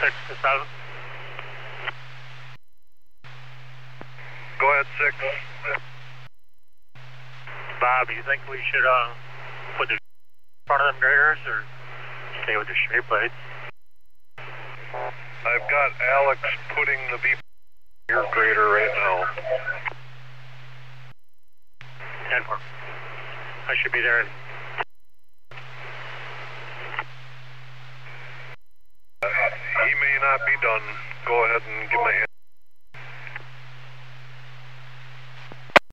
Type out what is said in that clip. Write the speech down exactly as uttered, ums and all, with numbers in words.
six to seven. Go ahead, six. Bob, you think we should uh, put the in front of them graders or stay with the straight blades? I've got Alex putting the V in your grader right now. ten four. I should be there. In uh, he may not be done. Go ahead and give him a hand.